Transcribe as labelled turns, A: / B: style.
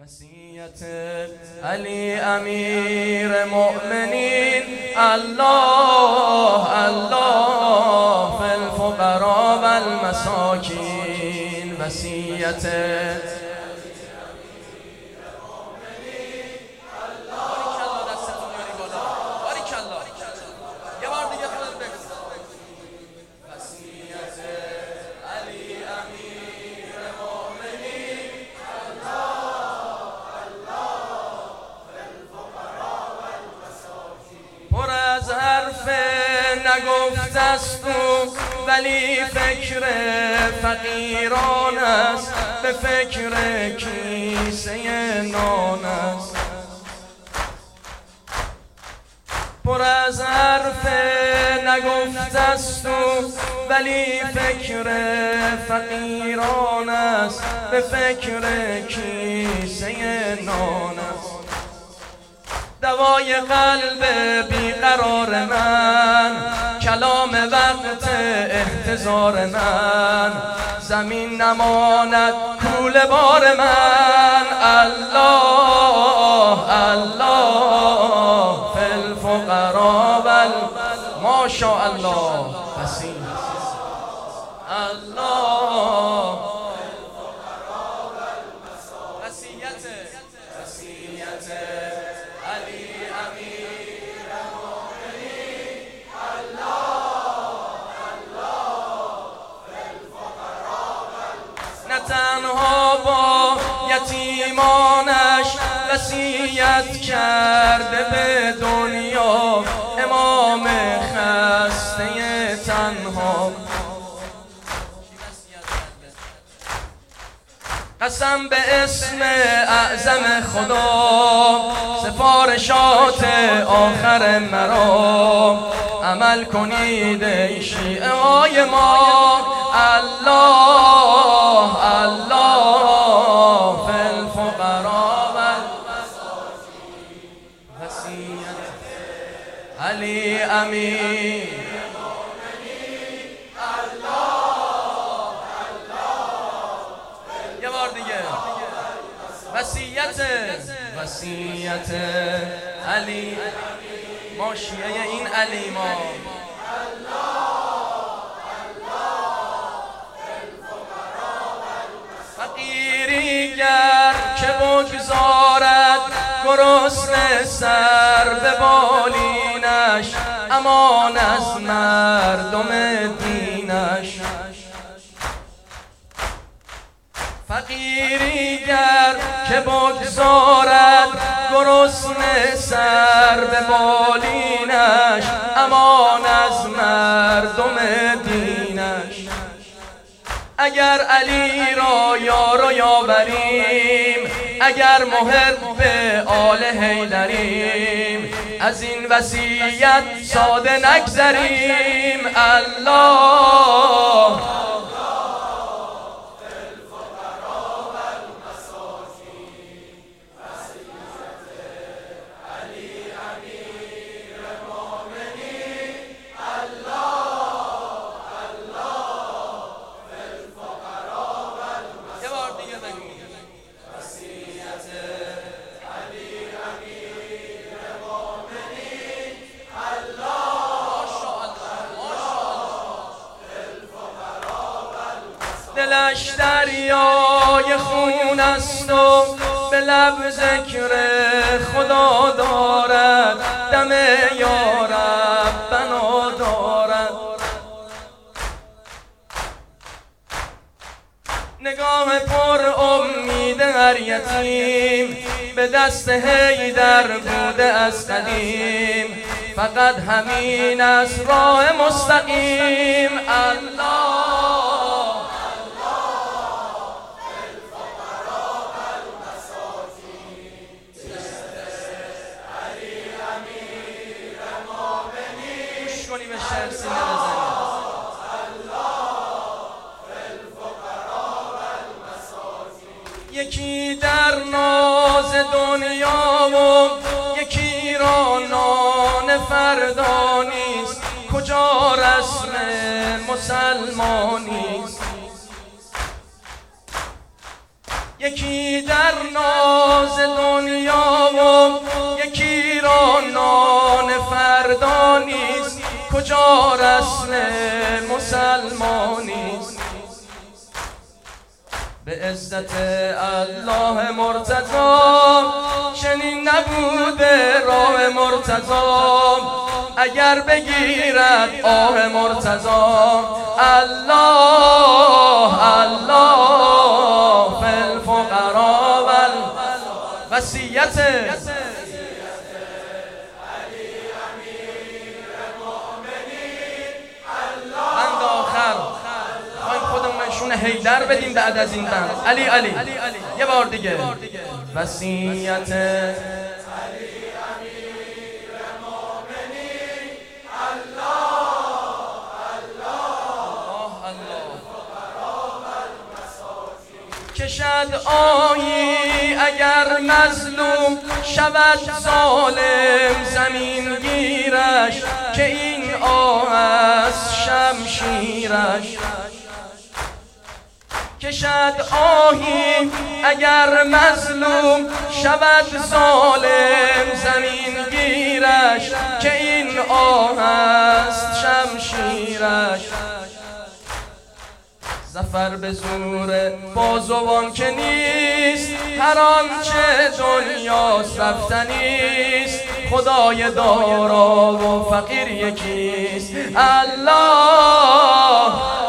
A: وصیت علی امیر مؤمنین الله الله فی الفقراء و المساکین. وصیت نگفت است او ولی فکر فقیران است، به فکر کیسه نان است. پر از حرف نگفت است او ولی فکر فقیران است، به فکر کیسه نان است. دوای قلب بیقرار من، کلام وقت احتضار من، زمین نماند کوله بار من. الله الله فی الفقراء ما شاء الله. حسین الله وصیت علی امیر مؤمنین الله الله فی الفقراء. نه تنها با یتیمانش وصیت کرده به دنیا، امام خسته تنها. قسم به اسم اعظم خدا، سفارشات آخر مرا عمل کنید ای شیعه های ما. الله الله فی الفقراء و المساکین. وصیت علی امیر وصیت علی ما شیعه این علی ما. فقیری گر که بگذارد گرسنه سر به بالینش، امان از مردم دینش. فقیری گر که بگذارد گرسنه سر به بالینش، امان از مردم دینش. اگر علی را یار و یاوریم، اگر محب آل حیدریم، از این وصیت ساده نگذریم. الله دلش دریای خون است و به لب ذکر خدا دارد، دم یا ربنا دارد. نگاه پر امید هر یتیم به دست حیدر بوده از قدیم، فقط همین است راه مستقیم. الله یکی در ناز دنیا و یکی را نان فردا نیست، کجا رسم مسلمانیست. یکی در ناز راز دنیا و یکی را نان فردا نیست، کجا رسم مسلمانیست. به عزت الله مرتضی چنین نبوده راه مرتضی، اگر بگیرد آه مرتضی. الله الله فی الفقراء وصیت بند آخر خودمون نشون حیدر بدیم بعد از این بند. علی علی یه بار دیگه وصیت کشد آهی اگر مظلوم شود ظالم زمین گیرش، که این آه است شمشیرش. کشد آهی اگر مظلوم شود ظالم زمین گیرش، که این آه است شمشیرش. ظفر به زور بازوان که نیست، هر آنچه دنیاست رفتنیست. خدای دارا و فقیر یکیست. الله